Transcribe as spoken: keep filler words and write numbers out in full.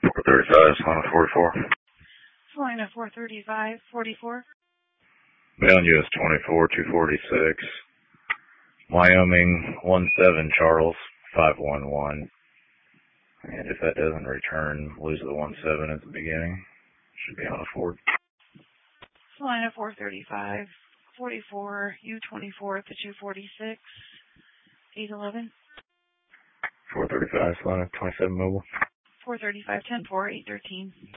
four thirty-five, Solana forty-four. Solana four thirty-five, forty-four. Bound U S twenty-four, two forty-six. Wyoming one seven, Charles, five one one. And if that doesn't return, lose the one seven at the beginning. Should be on a Ford. Solana four thirty-five, forty-four, U twenty-four at the two forty-six, eight eleven. four thirty-five, Solana twenty-seven mobile. four thirty-five, ten four, eight thirteen.